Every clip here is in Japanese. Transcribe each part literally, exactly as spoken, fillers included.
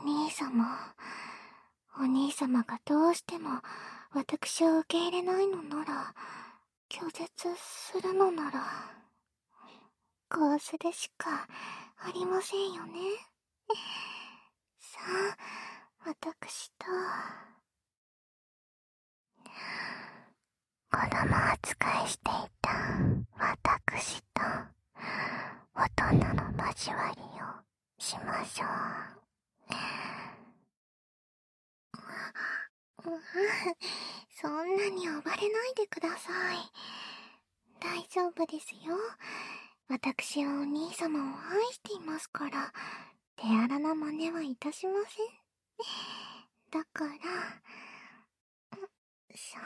兄様、お兄様がどうしても私を受け入れないのなら、拒絶するのなら、こうするしかありませんよね。さあ、私と。子供扱いしていた私と大人の交わりをしましょう。そんなに暴れないでください。大丈夫ですよ。私はお兄様を愛していますから、手荒な真似はいたしません。だから、さ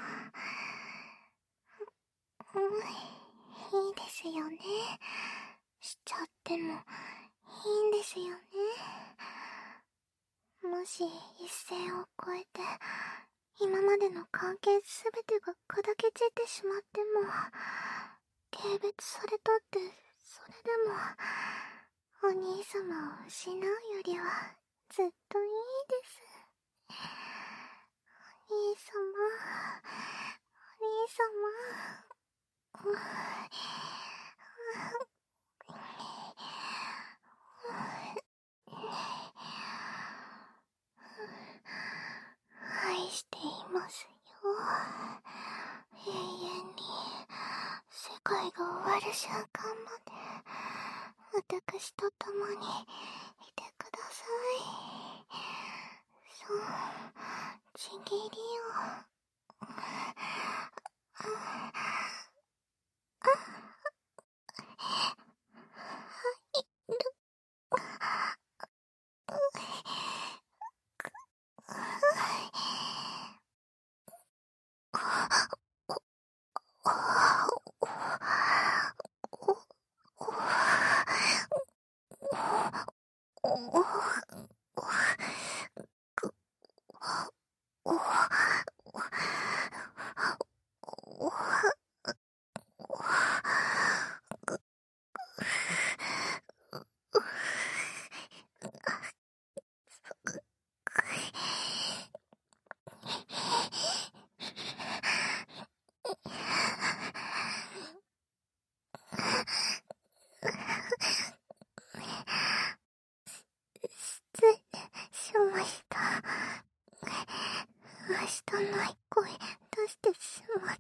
あ、うん、いいですよね。しちゃってもいいんですよね。もし一線を越えて、今までの関係すべてが砕け散ってしまっても、軽蔑されたって、それでも、お兄様を失うよりは、ずっといいです。お兄様、お兄様、うん、愛していますよ。永遠に世界が終わる瞬間まで私と共にいてください。そう、ちぎりを。失礼しました。明日ない声出してしまって。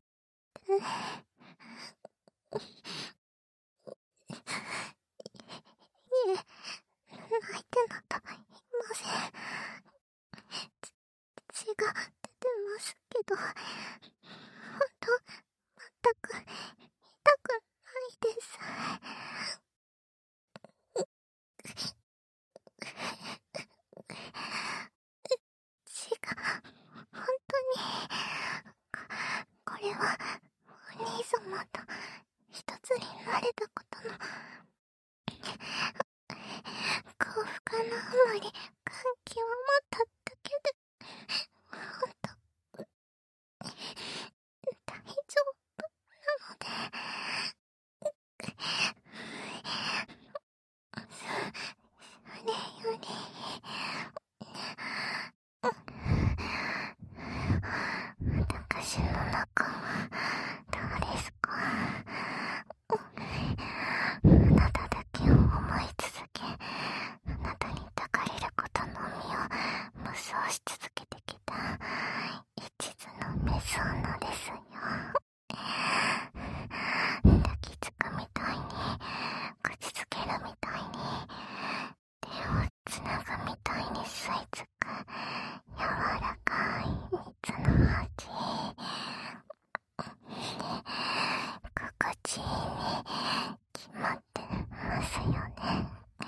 いえ、泣いてなんかいません。血が出てますけど、ほんと、全く痛くないです。血が、本当に、これは、お兄様と一つになれたことの、幸福のあまり感極まっただけで、ほんと、大丈夫なので、それより、私の中はどうですか？あなただけを思い続け、あなたに抱かれることのみを無双し続けてきた一途のメス女ですよ。抱きつくみたいに、口つけるみたいに、手をつなぐみたいに吸い付く柔らかい蜜の味。心地いいに決まってますよね。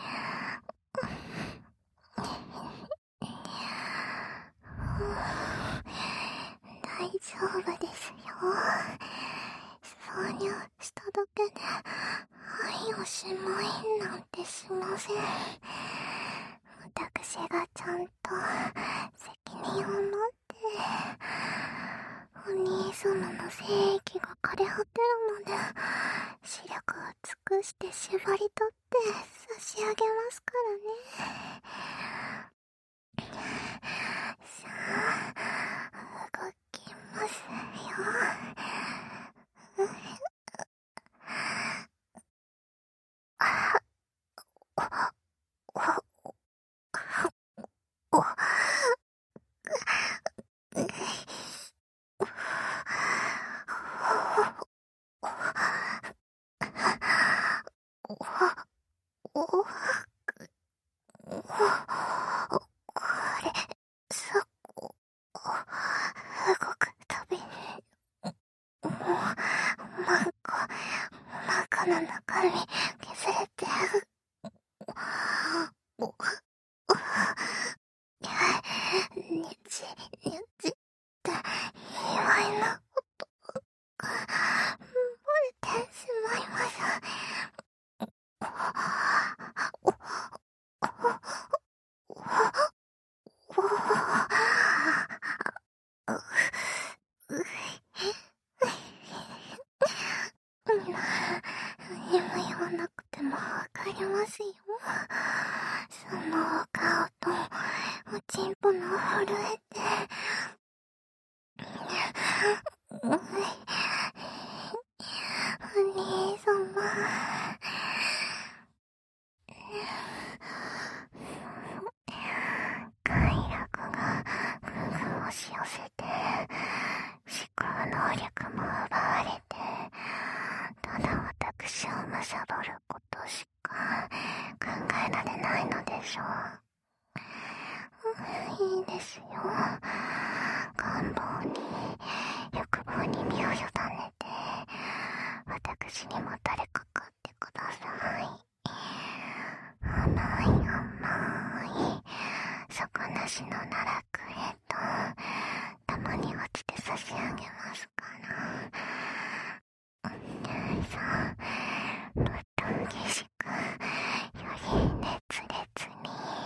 大丈夫ですよ。挿入しただけで愛をしまいなんてしません。私がちゃんと責任を持ってお兄様の精液が枯れ果てるまで視力を尽くして縛り取って差し上げますからね。 お、これ、そこ、動くたびに、もう、マンコ、マンコの中身、削れて、お、お、にち、にちって、祝いの音が、漏れてしまいます。お、お、お、お、今言わなくてもわかりますよ。そのお顔とおちんぽの震えて、お兄様、快楽が押し寄せて、思考能力も奪われて、ただ私を貪ることしか考えられないのでしょう。いいですよ。願望に、欲望に身を委ねて、私にもたれかかってください。甘い甘い、底なしの奈落へと、共に落ちて差し上げますから。さあ、ぶっとんぎしく、より熱烈に。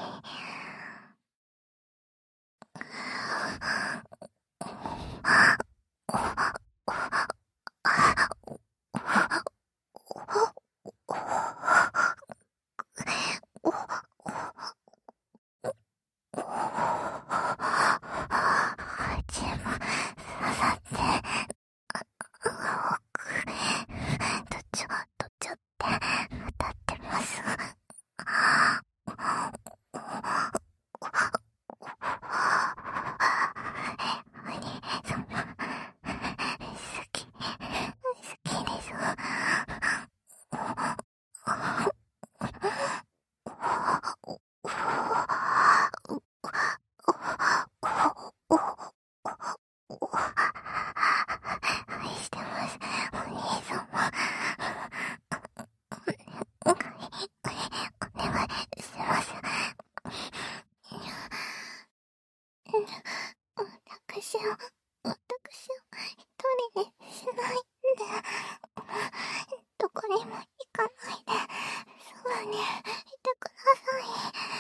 私を、私を一人にしないで、どこにも行かないで、そばにいてください。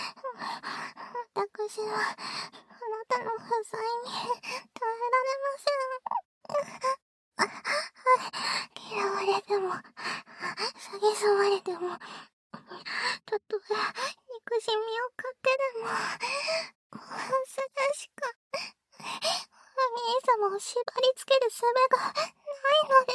私は、あなたの不在に耐えられません。嫌われても、蔑まれても、たとえ憎しみを買ってでも、それしか、お兄様を縛り付ける術がないのです。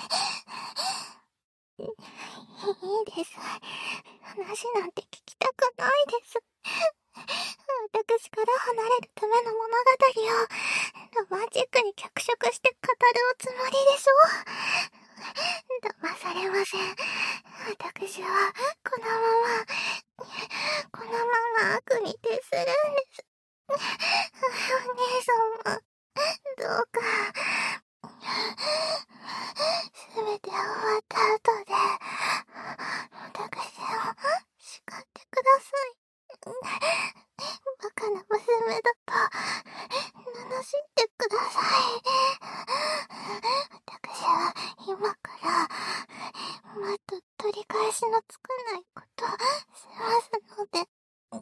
いいです。話なんて聞きたくないです。私から離れるための物語をロマンチックに脚色して語るおつもりでしょう。騙されません。私はこのまま、このまま悪に徹するんです。お兄様、どうか、すべて終わった後で、私を叱ってください。バカな娘だと、罵ってください。私は今から、もっと取り返しのつかないことしますので、ご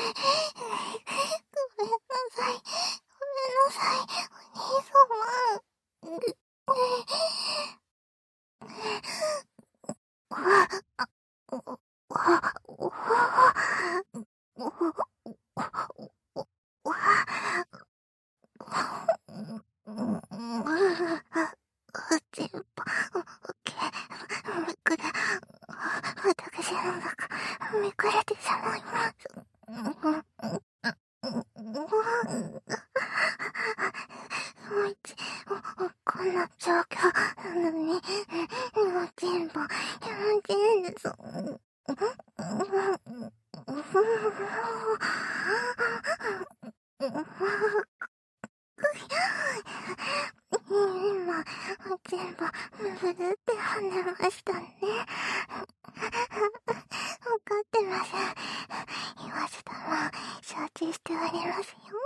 めんなさい。ごめんなさい。お兄様。おちんぽ、めくれ、私の中、めくれてしまいます。もう一、こんな状況なのに、おちんぽ、気持ちいいです。 今、全部、ブルって跳ねましたね。わかってます。言わずとも、承知しておりますよ。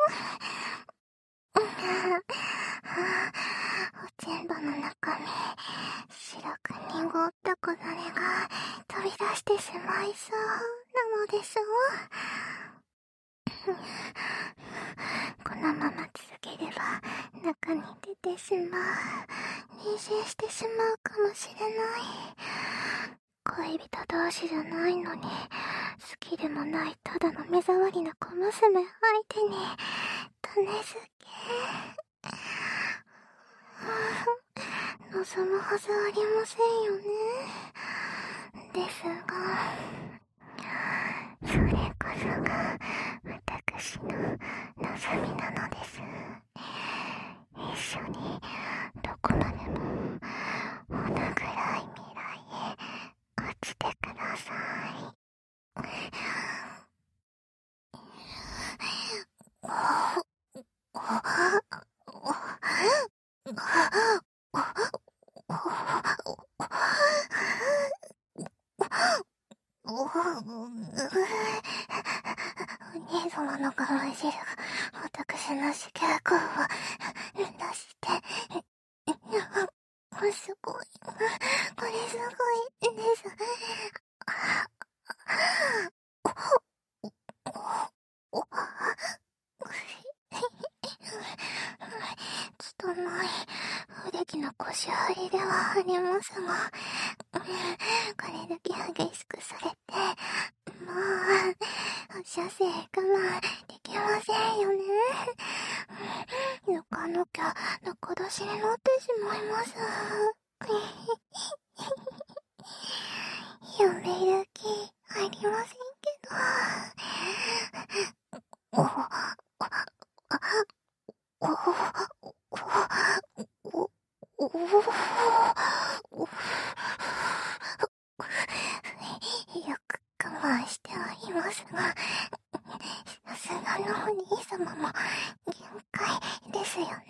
おちんぼの中身、白く濁った小種が飛び出してしまいそうなのでしょう。このまま続ければ中に出てしまう、妊娠してしまうかもしれない。恋人同士じゃないのに、好きでもないただの目障りな小娘相手に種付け望むはずありませんよね。ですが、それこそが私の望みなのです。一緒にどこまでもほどぐらい未来へ落ちてください。お兄様の顔汁が私の子宮口を出してすごい、これすごいです。拙い不出来な腰張りではありますが、これだけ激しくされて、もう、射精我慢できませんよね。抜かなきゃ中出しになってしまいます。やめる気ありませんけど。お、お、お、お、お、よく我慢してはいますが、さすがのお兄様も限界ですよね。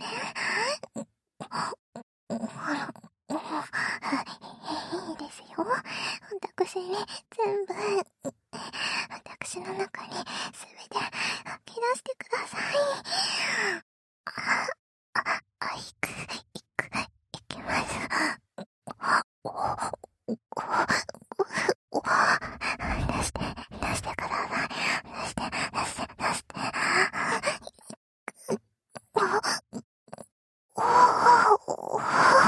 いいですよ。私に全部、私の中にすべて吐き出してください。あ、あ、あ、いく、いく、いきます。お、お、お、出して、出してください。出して、出して、出して。お、お、お、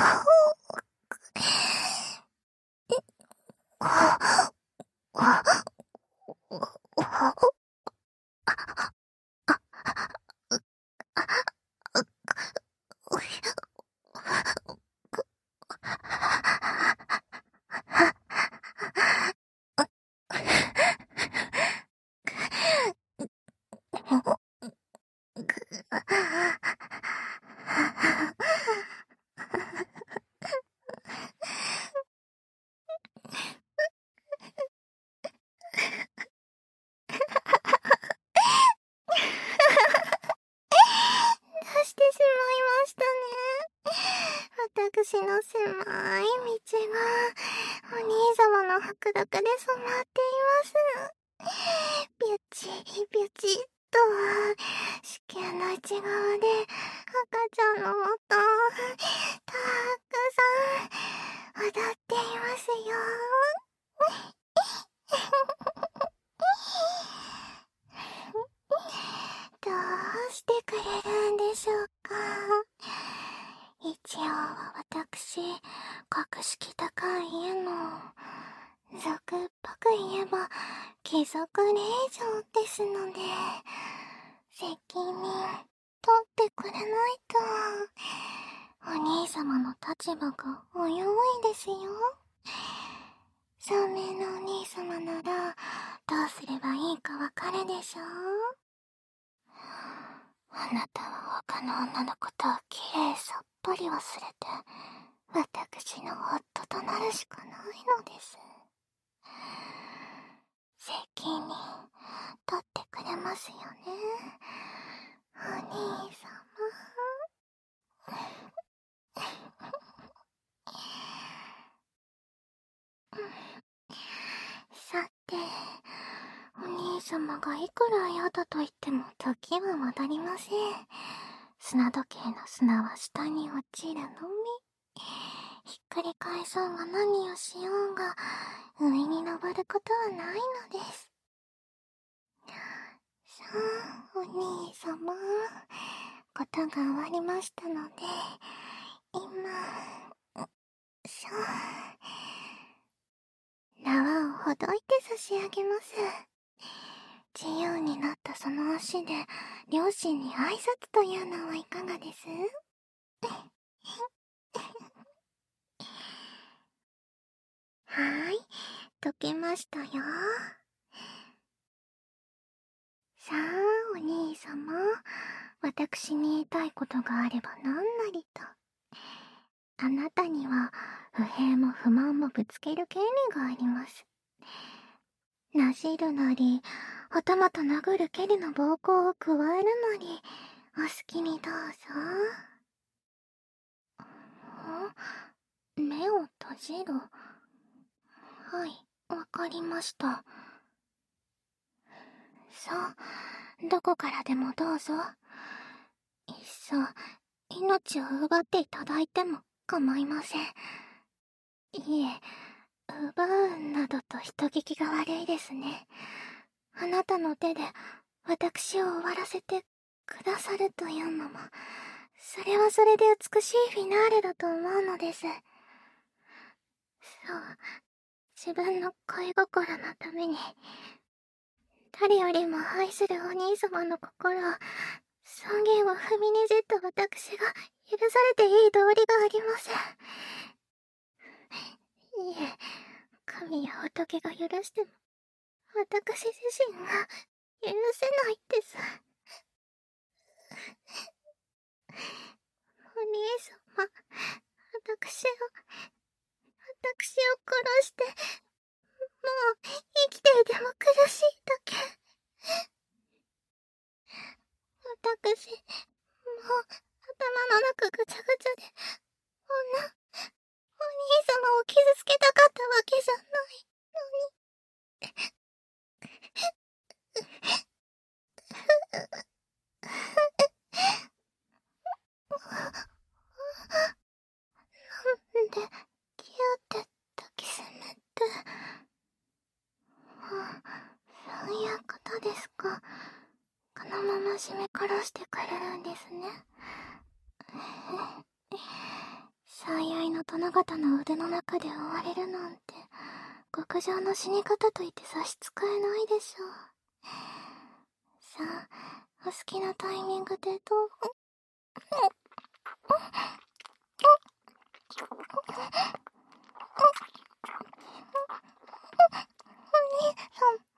出してしまいましたね。私の狭い道がお兄様の白濁で染まっています。ビュチビュチと子宮の内側で赤ちゃんの元をたくさん踊っていますよ。どうしてくれるんでしょうか。一応は私、格式高い家の俗っぽく言えば貴族令嬢ですので、責任取ってくれないとお兄様の立場がお弱いですよ。聡明なお兄様ならどうすればいいかわかるでしょう。あなたは他の女のことをきれいさっぱり忘れて私の夫となるしかないのです。責任取って様がいくら嫌だと言っても時は戻りません。砂時計の砂は下に落ちるのみ。ひっくり返そうが何をしようが、上に登ることはないのです。さあ、お兄様。ことが終わりましたので、今、さあ、縄をほどいて差し上げます。自由になったその足で、両親に挨拶というのはいかがです？はーい、解けましたよ。さあ、お兄様、私に言いたいことがあれば何なりと。あなたには不平も不満もぶつける権利があります。なじるなり、はたまた殴る蹴りの暴行を加えるなり、お好きにどうぞ。ん？目を閉じる。はい、わかりました。さあ、どこからでもどうぞ。いっそ、命を奪っていただいても構いません。いえ、奪うなどと人聞きが悪いですね。あなたの手で私を終わらせてくださるというのも、それはそれで美しいフィナーレだと思うのです。そう、自分の恋心のために、誰よりも愛するお兄様の心を、尊厳を踏みにじった私が許されていい道理がありません。いえ、神や仏が許しても、私自身が許せないです。お兄様、私を、私を殺して、もう生きていても苦しいだけ。私、もう頭の中ぐちゃぐちゃで、女、お兄様を傷つけたかったわけじゃないのに。なんで、キューって抱きしめて。そういうことですか。このまま締め殺してくれるんですね。最愛の殿方の腕の中で追われるなんて、極上の死に方と言って差し支えないでしょう。さあ、お好きなタイミングでどう？お兄さん。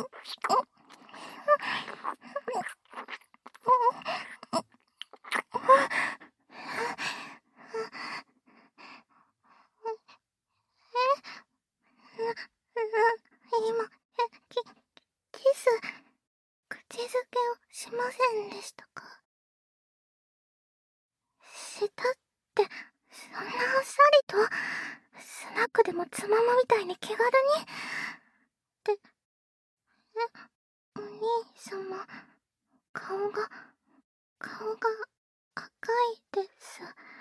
今、え、き、キス、口づけをしませんでしたか？したって、そんなあっさりと、スナックでもつまむみたいに気軽に。って、え、お兄様、顔が、顔が赤いです。